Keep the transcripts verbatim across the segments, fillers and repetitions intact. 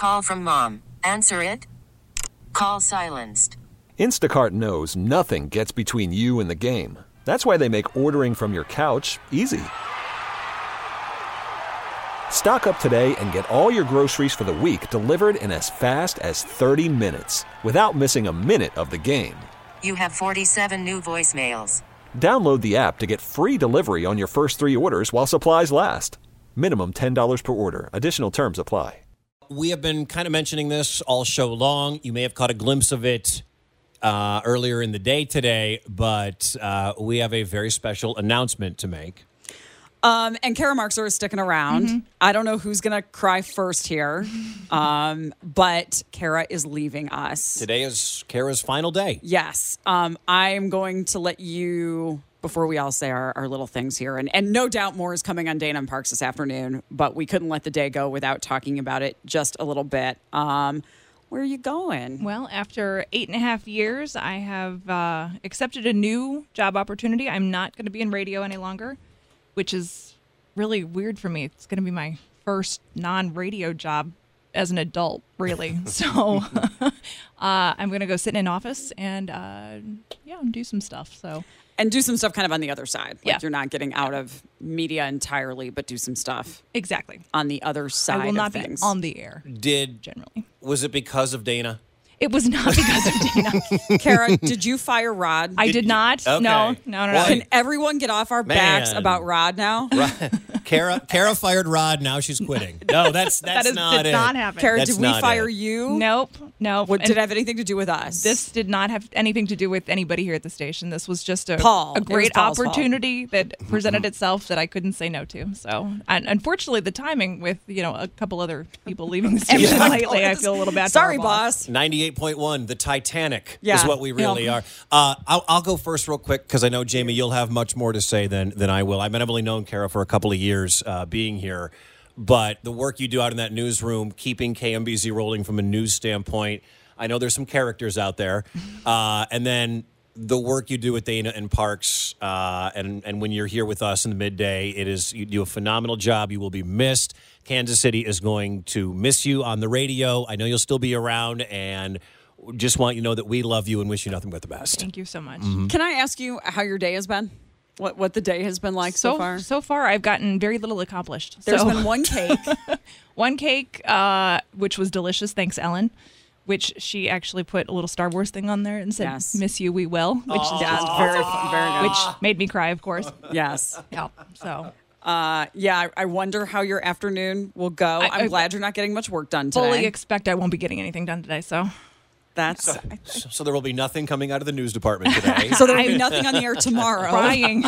Call from mom. Answer it. Call silenced. Instacart knows nothing gets between you and the game. That's why they make ordering from your couch easy. Stock up today and get all your groceries for the week delivered in as fast as thirty minutes without missing a minute of the game. You have forty-seven new voicemails. Download the app to get free delivery on your first three orders while supplies last. Minimum ten dollars per order. Additional terms apply. We have been kind of mentioning this all show long. You may have caught a glimpse of it uh, earlier in the day today, but uh, we have a very special announcement to make. Um, and Kara Marxer is sticking around. Mm-hmm. I don't know who's going to cry first here, um, but Kara is leaving us. Today is Kara's final day. Yes. Um, I'm going to let you, before we all say our, our little things here, and, and no doubt more is coming on Dana and Parks this afternoon, but we couldn't let the day go without talking about it just a little bit. Um, where are you going? Well, after eight and a half years, I have uh, accepted a new job opportunity. I'm not going to be in radio any longer, which is really weird for me. It's going to be my first non-radio job as an adult, really. So uh, I'm going to go sit in an office and, uh, yeah, do some stuff. So And do some stuff kind of on the other side. Like yeah. You're not getting out of media entirely, but do some stuff. Exactly. On the other side I will not of things. be on the air. Did generally. Was it because of Dana? It was not because of Dana. Kara, did you fire Rod? I did, did not. Okay. No, no, no, no. Can everyone get off our Man. backs about Rod now? Kara, Kara fired Rod. Now she's quitting. No, that's that's that is, not did it. not happen. Kara, That's did we not fire it. you? Nope. Nope. What, And did it have anything to do with us? This did not have anything to do with anybody here at the station. This was just a, Paul. a It was great Paul's opportunity that presented itself that I couldn't say no to. So, and unfortunately, the timing with, you know, a couple other people leaving the station Yeah. lately, I feel a little bad. Sorry, for our boss. ninety-eight point one, the Titanic Yeah. is what we really Yeah. are. Uh, I'll, I'll go first real quick because I know, Jamie, you'll have much more to say than, than I will. I've only known Kara for a couple of years uh, being here, but the work you do out in that newsroom, keeping K M B Z rolling from a news standpoint, I know there's some characters out there. Uh, and then the work you do with Dana and Parks, uh, and, and when you're here with us in the midday, it is you do a phenomenal job. You will be missed. Kansas City is going to miss you on the radio. I know you'll still be around, and just want you to know that we love you and wish you nothing but the best. Thank you so much. Mm-hmm. Can I ask you how your day has been? What what the day has been like so, So far? so far, I've gotten very little accomplished. There's so, been one cake. one cake, uh, which was delicious. Thanks, Ellen. Which she actually put a little Star Wars thing on there and said, Yes. "Miss you, we will." Which is Yes, very very good. which made me cry, of course. Yes. Yeah. So Uh, yeah, I, I wonder how your afternoon will go. I- I'm I- glad you're not getting much work done today. fully expect I won't be getting anything done today. So That's So, so there will be nothing coming out of the news department today. so there'll be nothing on the air tomorrow. crying.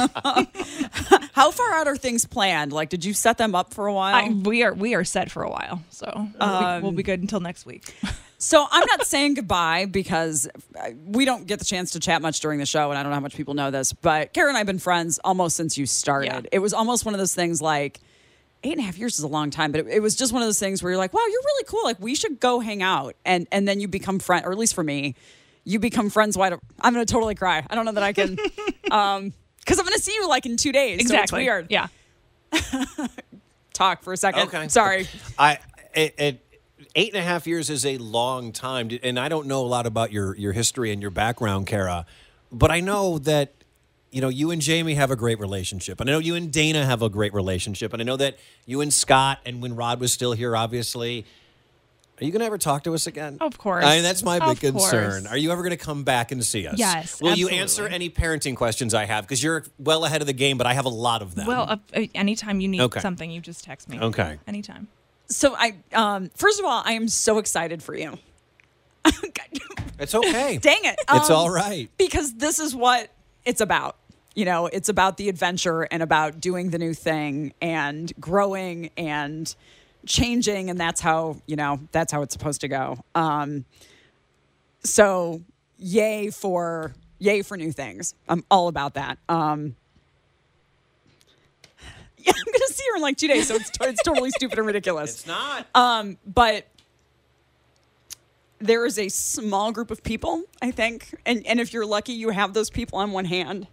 How far out are things planned? Like, did you set them up for a while? I, we are we are set for a while, so we'll, Um, be, we'll be good until next week. So I'm not saying goodbye because we don't get the chance to chat much during the show, and I don't know how much people know this, but Kara and I have been friends almost since you started. Yeah. It was almost one of those things like eight and a half years is a long time, but it, it was just one of those things where you're like, wow, you're really cool. Like, we should go hang out. And and then you become friend, or at least for me, you become friends. Wide. I'm going to totally cry. I don't know that I can, um, because I'm going to see you like in two days. Exactly. So it's weird. Yeah. Talk for a second. Okay. Sorry. I it, it eight and a half years is a long time, and I don't know a lot about your your history and your background, Kara, but I know that you know you and Jamie have a great relationship, and I know you and Dana have a great relationship, and I know that you and Scott, and when Rod was still here, obviously. Are you going to ever talk to us again? Of course. I mean, that's my big Of concern. course. Are you ever going to come back and see us? Yes, Will you absolutely. answer any parenting questions I have? Because you're well ahead of the game, but I have a lot of them. Well, uh, uh, anytime you need Okay. something, you just text me. Okay. Anytime. So I, um, first of all, I am so excited for you. It's okay. Dang it. It's Um, all right. Because this is what it's about. You know, it's about the adventure and about doing the new thing and growing and changing. And that's how, you know, that's how it's supposed to go. Um, so yay for, yay for new things. I'm all about that. Um, yeah, I'm going to see her in like two days. So it's, it's totally stupid and ridiculous. It's not. Um, but there is a small group of people, I think, and, and if you're lucky, you have those people on one hand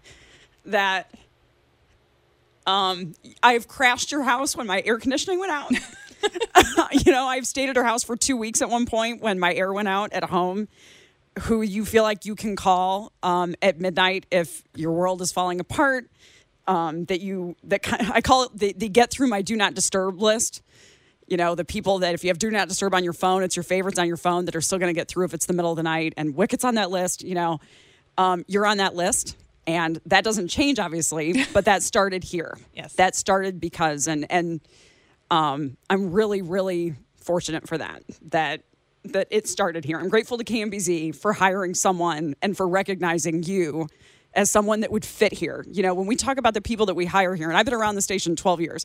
that um, I've crashed your house when my air conditioning went out. you know, I've stayed at her house for two weeks at one point when my air went out at home, who you feel like you can call um, at midnight if your world is falling apart. Um, that you, that kind of, I call it the, the get through my do not disturb list. You know, the people that if you have do not disturb on your phone, it's your favorites on your phone that are still going to get through if it's the middle of the night. And Wicket's on that list, you know, um, you're on that list. And that doesn't change, obviously, but that started here. Yes. That started because, and, and um, I'm really, really fortunate for that, that, that it started here. I'm grateful to K M B Z for hiring someone and for recognizing you as someone that would fit here. You know, when we talk about the people that we hire here, and I've been around the station twelve years,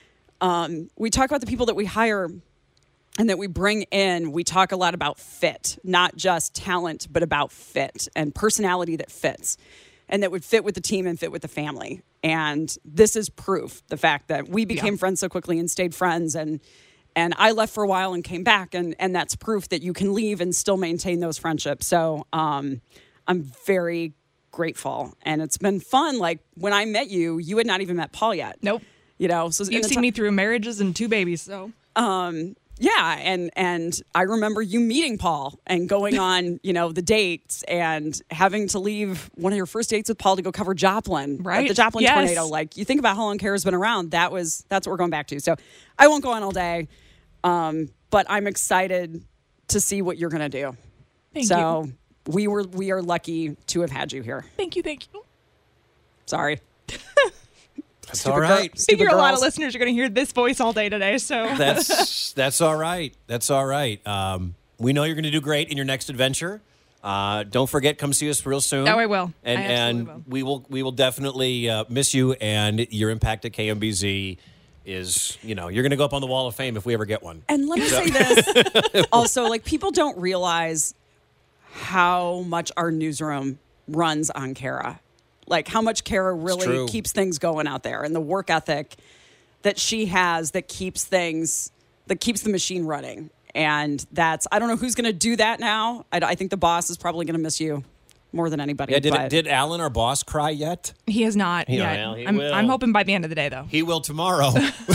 um, we talk about the people that we hire and that we bring in. We talk a lot about fit, not just talent, but about fit and personality that fits and that would fit with the team and fit with the family. And this is proof, the fact that we became yeah. friends so quickly and stayed friends. And and I left for a while and came back. And, and that's proof that you can leave and still maintain those friendships. So um, I'm very grateful, and it's been fun. Like when I met you, you had not even met Paul yet. Nope. You know, so you've seen me through marriages and two babies. So, um, yeah, and and I remember you meeting Paul and going on, you know, the dates and having to leave one of your first dates with Paul to go cover Joplin, right? The Joplin yes. tornado. Like you think about how long Kara's been around. That was that's what we're going back to. So I won't go on all day, um, but I'm excited to see what you're going to do. Thank so, you. We were we are lucky to have had you here. Thank you, thank you. Sorry. That's Stupid all right. Girl, I figure girls. a lot of listeners are going to hear this voice all day today. So That's that's all right. That's all right. Um, we know you're going to do great in your next adventure. Uh, don't forget, come see us real soon. Oh, I will. And I and will. we will we will definitely uh, miss you. And your impact at K M B Z is, you know, you're going to go up on the Wall of Fame if we ever get one. And let me say this also, like people don't realize how much our newsroom runs on Kara. Like how much Kara really keeps things going out there and the work ethic that she has that keeps things, that keeps the machine running. And that's, I don't know who's going to do that now. I, I think the boss is probably going to miss you more than anybody. Yeah, did, but, did Alan, our boss, cry yet? He has not He- yet. well, he I'm, will. I'm hoping by the end of the day, though. He will tomorrow.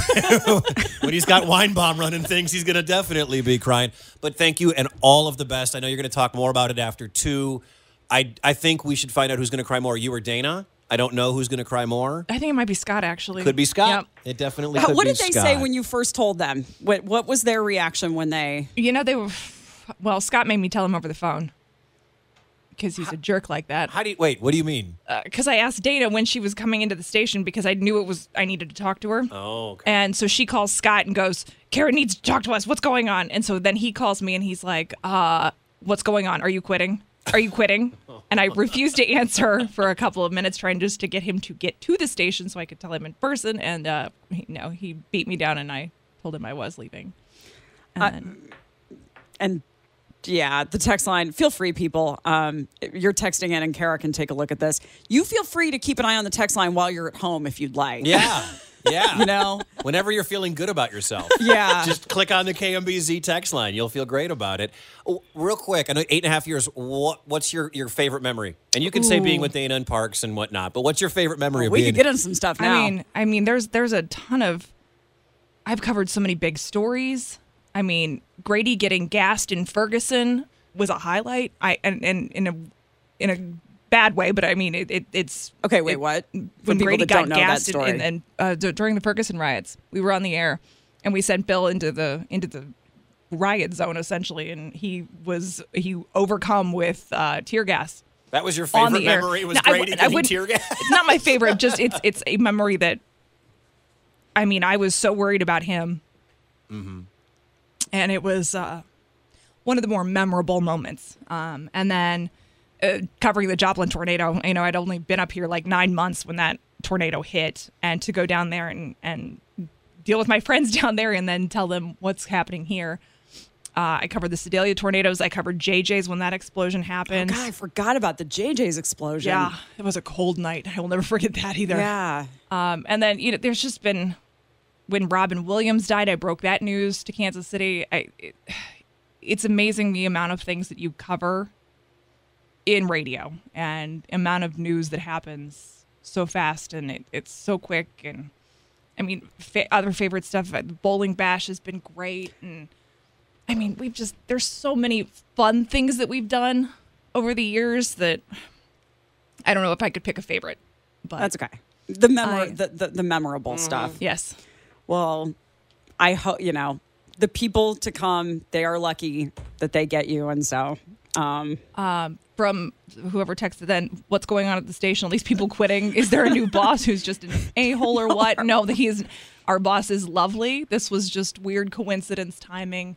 When he's got wine bomb running things, he's going to definitely be crying. But thank you and all of the best. I know you're going to talk more about it after two. I, I think we should find out who's going to cry more, you or Dana. I don't know who's going to cry more. I think it might be Scott, actually. Could be Scott. Yep. It definitely How- could what be did they Scott. say when you first told them? What What was their reaction when they? You know, they were, well, Scott made me tell him over the phone because he's a jerk like that. How do you, wait, what do you mean? Because I asked Dana when she was coming into the station because I knew it was, I needed to talk to her. Oh, okay. And so she calls Scott and goes, Kara needs to talk to us. What's going on? And so then he calls me and he's like, uh, what's going on? Are you quitting? Are you quitting? And I refused to answer for a couple of minutes, trying just to get him to get to the station so I could tell him in person. And, uh, he, no, he beat me down and I told him I was leaving. And, Uh, then, And yeah, the text line, feel free, people. Um, you're texting in and Kara can take a look at this. You feel free to keep an eye on the text line while you're at home if you'd like. Yeah. Yeah. You know? Whenever you're feeling good about yourself. Yeah. Just click on the K M B Z text line. You'll feel great about it. Oh, real quick, I know eight and a half years. What, what's your, your favorite memory? And you can say being with Dana and Parks and whatnot, but what's your favorite memory of we being? could get into some stuff now. I mean, I mean, there's, there's a ton of, I've covered so many big stories. I mean, Grady getting gassed in Ferguson was a highlight. I, and, and in a, in a bad way, but I mean, it, it it's okay, wait, it, what? For when people Grady that got don't know that gassed in, story. in, in, uh, d- during the Ferguson riots, we were on the air, and we sent Bill into the into the riot zone essentially, and he was he overcome with uh, tear gas. That was your on favorite the air. memory? Was No, I Grady w- I getting would- tear gas? It's not my favorite. Just it's it's a memory that. I mean, I was so worried about him, Mm-hmm. and it was uh, one of the more memorable moments. Um, and then. Uh, covering the Joplin tornado, you know, I'd only been up here like nine months when that tornado hit, and to go down there and, and deal with my friends down there and then tell them what's happening here. Uh, I covered the Sedalia tornadoes. I covered J J's when that explosion happened. God, I forgot about the J J's explosion. Yeah, it was a cold night. I will never forget that either. Yeah. Um, and then, you know, there's just been, when Robin Williams died, I broke that news to Kansas City. I, it, it's amazing the amount of things that you cover in radio and amount of news that happens so fast, and it, it's so quick, and I mean, fa- other favorite stuff. uh, Bowling Bash has been great, and I mean, we've just there's so many fun things that we've done over the years that I don't know if I could pick a favorite. But That's okay. The memor- I- the, the, the memorable stuff. yes, Well, I hope, you know, the people to come, they are lucky that they get you. And so, um, from whoever texted then, what's going on at the station? Are these people quitting? Is there a new boss who's just an a-hole or what? No, he is. Our boss is lovely. This was just weird coincidence timing.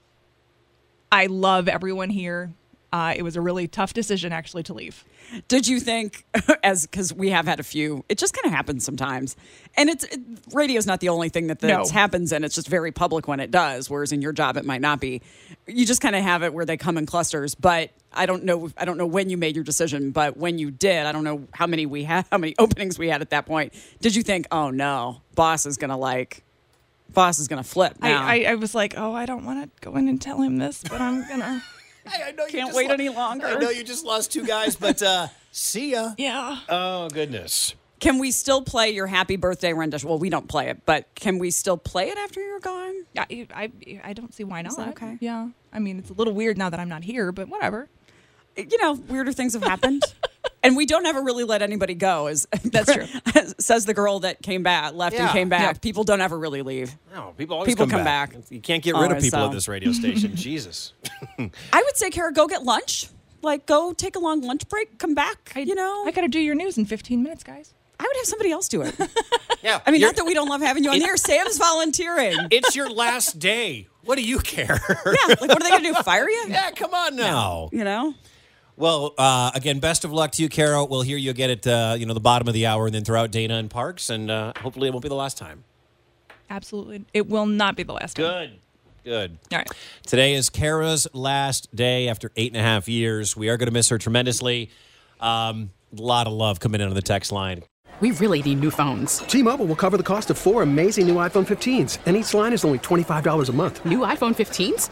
I love everyone here. Uh, it was a really tough decision, actually, to leave. did you think, as because we have had a few, it just kind of happens sometimes. And it's it, radio's not the only thing that this No. happens, and it's just very public when it does, whereas in your job it might not be. You just kind of have it where they come in clusters. But I don't know I don't know when you made your decision, but when you did, I don't know how many we had, how many openings we had at that point. Did you think, oh no, boss is gonna like boss is gonna flip now? I, I, I was like, oh, I don't want to go in and tell him this, but I'm gonna. Hey, I know you Can't just wait lo- any longer. I know you just lost two guys, but uh, see ya. Yeah. Oh, goodness. Can we still play your happy birthday rendition? Well, we don't play it, but can we still play it after you're gone? I, I, I don't see why not. that okay? Yeah. I mean, it's a little weird now that I'm not here, but whatever. You know, weirder things have happened. And we don't ever really let anybody go. As That's true. Says the girl that came back, left and Yeah. came back. Yeah. People don't ever really leave. No, people always People come, come back. back. You can't get rid of Always people so. at this radio station. Jesus. I would say, Kara, go get lunch. Like, go take a long lunch break, come back. I, you know, I got to do your news in fifteen minutes, guys. I would have somebody else do it. Yeah. I mean, you're- not that we don't love having you on the air. Sam's volunteering. it's your last day. What do you care? Yeah, like, what are they going to do? Fire you? Yeah, come on now. You know? Well, uh, again, best of luck to you, Carol. We'll hear you again at uh, you know the bottom of the hour, and then throughout Dana and Parks, and uh, hopefully it won't be the last time. Absolutely. It will not be the last time. Good, good. All right. Today is Kara's last day after eight and a half years. We are going to miss her tremendously. Um, a lot of love coming in on the text line. We really need new phones. T-Mobile will cover the cost of four amazing new iPhone fifteens, and each line is only twenty-five dollars a month. New iPhone fifteens?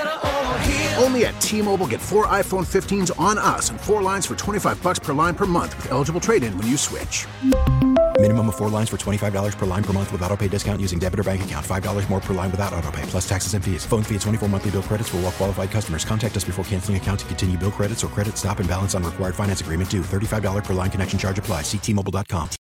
Only at T-Mobile, get four iPhone fifteens on us and four lines for twenty-five bucks per line per month with eligible trade-in when you switch. Minimum of four lines for twenty-five dollars per line per month with autopay discount using debit or bank account. five dollars more per line without autopay, plus taxes and fees. Phone fee at twenty-four monthly bill credits for well-qualified customers. Contact us before canceling account to continue bill credits or credit stop and balance on required finance agreement due. thirty-five dollars per line connection charge applies. See T Mobile dot com.